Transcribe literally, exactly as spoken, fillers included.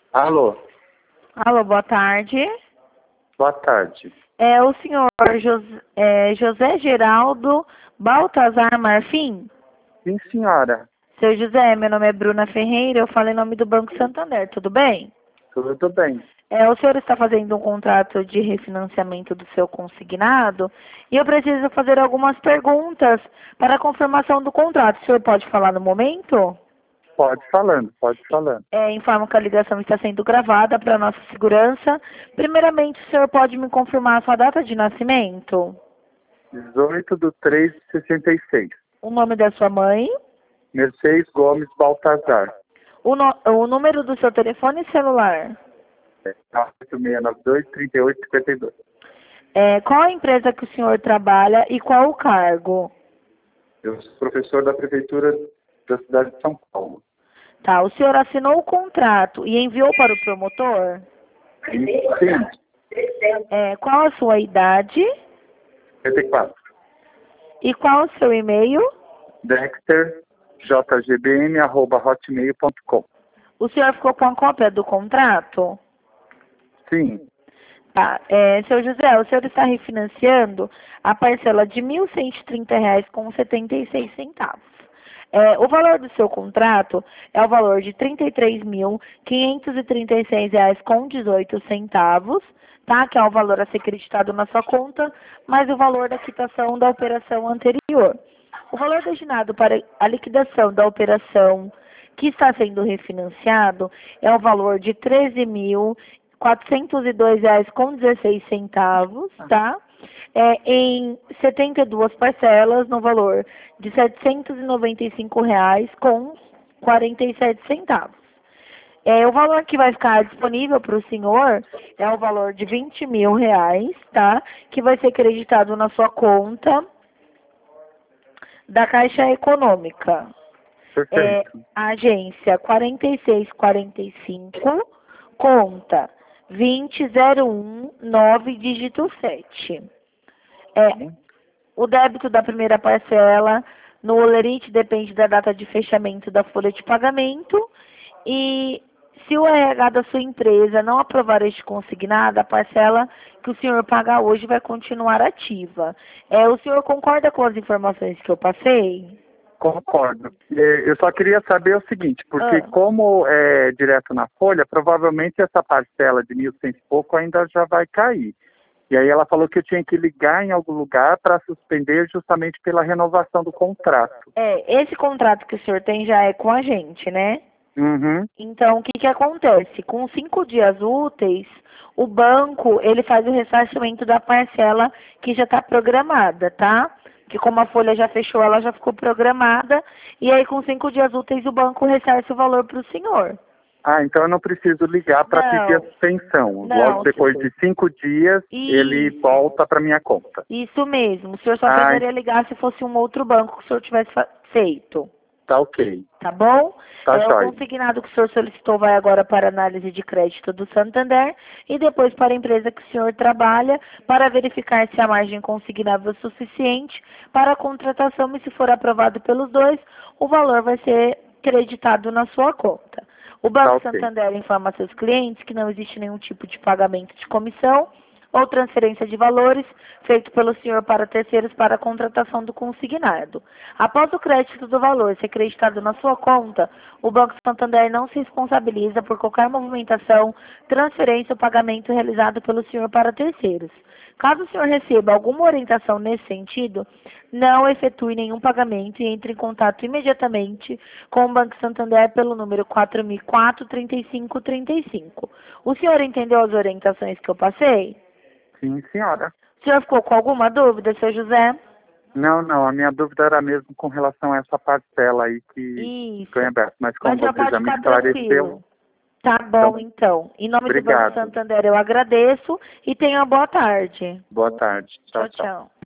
Alô, Alô, boa tarde. boa tarde. É o senhor José, é, José Geraldo Baltazar Marfim? Sim, senhora. Seu José, meu nome é Bruna Ferreira, eu falo em nome do Banco Santander, tudo bem? Tudo bem. É, o senhor está fazendo um contrato de refinanciamento do seu consignado e eu preciso fazer algumas perguntas para a confirmação do contrato. O senhor pode falar no momento? Pode falando, pode falando. É, informo que a ligação está sendo gravada para nossa segurança. Primeiramente, o senhor pode me confirmar a sua data de nascimento? dezoito de três de sessenta e seis. O nome da sua mãe? Mercedes Gomes Baltazar. O, no, o número do seu telefone celular? oito seis nove dois, três oito cinco dois. É, qual a empresa que o senhor trabalha e qual o cargo? Eu sou professor da Prefeitura da cidade de São Paulo. Tá, o senhor assinou o contrato e enviou para o promotor? Sim, É, qual a sua idade cinquenta e quatro. e qual o seu e-mail? Dexter, jgbm, arroba hotmail ponto com. O senhor ficou com a cópia do contrato? Sim, Tá, é, seu José, o senhor está refinanciando a parcela de mil cento e trinta reais com setenta e seis centavos. É, o valor do seu contrato é o valor de trinta e três mil quinhentos e trinta e seis reais com dezoito centavos, tá? Que é o valor a ser creditado na sua conta, mais o valor da quitação da operação anterior. O valor destinado para a liquidação da operação que está sendo refinanciado é o valor de treze mil quatrocentos e dois reais com dezesseis centavos, tá? É, em setenta e duas parcelas no valor de setecentos e noventa e cinco reais com quarenta e sete centavos. É, o valor que vai ficar disponível para o senhor é o valor de vinte mil reais, tá? Que vai ser creditado na sua conta da Caixa Econômica. É, perfeito. agência quarenta e seis quarenta e cinco, conta vinte zero um nove, dígito sete. É, o débito da primeira parcela no Olerite depende da data de fechamento da folha de pagamento e se o R H da sua empresa não aprovar este consignado, a parcela que o senhor pagar hoje vai continuar ativa. É, o senhor concorda com as informações que eu passei? Concordo. Eh, Eu só queria saber o seguinte, porque Ah. como é direto na folha, provavelmente essa parcela de mil e cem e pouco ainda já vai cair. E aí ela falou que eu tinha que ligar em algum lugar para suspender justamente pela renovação do contrato. É, esse contrato que o senhor tem já é com a gente, né? Uhum. Então, o que que acontece? Com cinco dias úteis, o banco, ele faz o ressarcimento da parcela que já está programada, tá? Que como a folha já fechou, ela já ficou programada, e aí com cinco dias úteis o banco ressarce o valor para o senhor. Ah, então eu não preciso ligar para pedir a Não, suspensão. não, Logo depois de cinco dias, ele Isso. volta para minha conta. Isso mesmo. O senhor só Ah, precisaria ligar se fosse um outro banco que o senhor tivesse fa- feito. tá ok. Tá bom? Tá É, o jóia. consignado que o senhor solicitou vai agora para análise de crédito do Santander e depois para a empresa que o senhor trabalha para verificar se a margem consignável é suficiente para a contratação e se for aprovado pelos dois, o valor vai ser creditado na sua conta. O Banco Tá ok. Santander informa a seus clientes que não existe nenhum tipo de pagamento de comissão ou transferência de valores feito pelo senhor para terceiros para a contratação do consignado. Após o crédito do valor ser creditado na sua conta, o Banco Santander não se responsabiliza por qualquer movimentação, transferência ou pagamento realizado pelo senhor para terceiros. Caso o senhor receba alguma orientação nesse sentido, não efetue nenhum pagamento e entre em contato imediatamente com o Banco Santander pelo número quatro mil e quatro, trinta e cinco, trinta e cinco. O senhor entendeu as orientações que eu passei? Sim, senhora. O senhor ficou com alguma dúvida, seu José? Não, não, a minha dúvida era mesmo com relação a essa parcela aí que Isso. ficou em aberto. Mas como Mas já você pode já me ficar esclareceu, tranquilo. Tá bom, então. Em nome do Banco obrigado. Santander, eu agradeço e tenha uma boa tarde. Boa tarde. Tchau, Tchau, tchau. tchau.